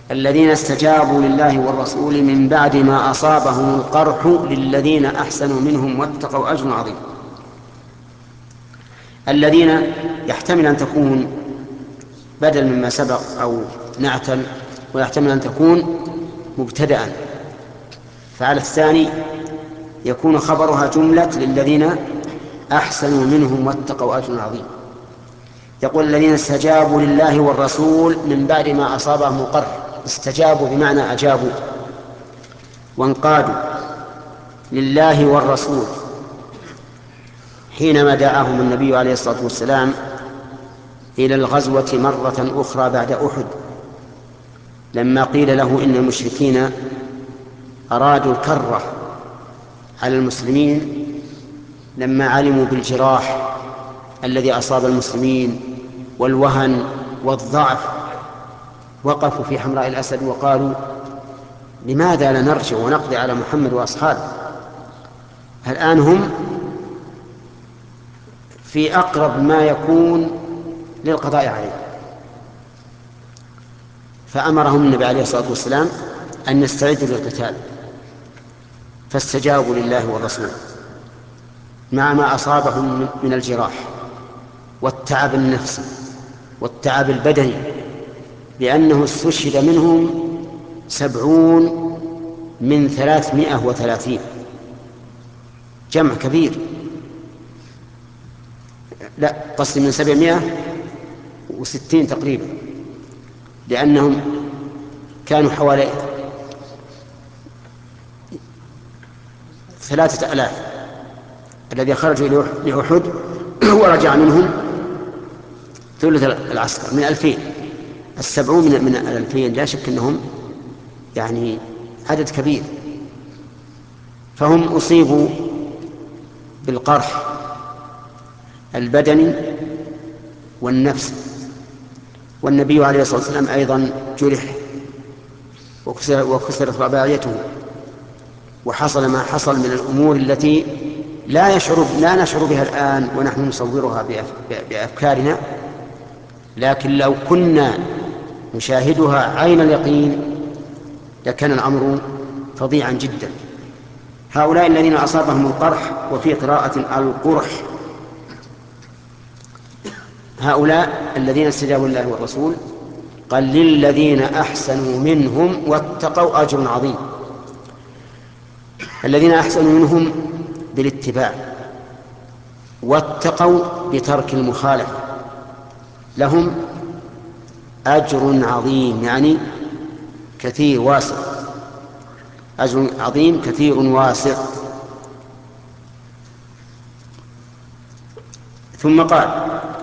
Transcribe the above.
الذين استجابوا لله والرسول من بعد ما أصابهم القرح للذين أحسنوا منهم واتقوا أجر عظيم. الذين يحتمل أن تكون بدل مما سبق أو نعتا، ويحتمل أن تكون مبتدأ، فعلى الثاني يكون خبرها جملة للذين أحسنوا منهم واتقوا أجر عظيم. يقول الذين استجابوا لله والرسول من بعد ما أصابهم القرح. استجابوا بمعنى أجابوا وانقادوا لله والرسول حينما دعاهم النبي عليه الصلاة والسلام إلى الغزوة مرة أخرى بعد أحد، لما قيل له إن المشركين أرادوا الكرة على المسلمين لما علموا بالجراح الذي أصاب المسلمين والوهن والضعف، وقفوا في حمراء الأسد وقالوا لماذا لا نرجع ونقضي على محمد وأصحابه؟ الآن هم في أقرب ما يكون للقضاء عليه. فأمرهم النبي عليه الصلاة والسلام أن يستعدوا للقتال، فاستجابوا لله والرسول مع ما أصابهم من الجراح والتعب النفسي والتعب البدني، لأنه استشهد منهم 70 من 330، جمع كبير. لا، قصدي من 760 تقريبا، لأنهم كانوا حوالي 3000 الذي خرجوا لأحد ورجع منهم ثلث العسكر من 2000. 70 من 2000 لا شك أنهم يعني عدد كبير، فهم أصيبوا بالقرح البدني والنفسي. والنبي عليه الصلاة والسلام أيضا جرح وكسرت رباعيته، وحصل ما حصل من الأمور التي لا نشعر بها الآن ونحن نصورها بأفكارنا، لكن لو كنا نشاهدها عين اليقين لكان الأمر فظيعا جدا. هؤلاء الذين أصابهم القرح، وفي قراءة القرح، هؤلاء الذين استجابوا لله والرسول قال للذين أحسنوا منهم واتقوا أجر عظيم. الذين أحسنوا منهم بالاتباع، واتقوا بترك المخالفة، لهم أجر عظيم، يعني كثير واسع، أجر عظيم كثير واسع. ثم قال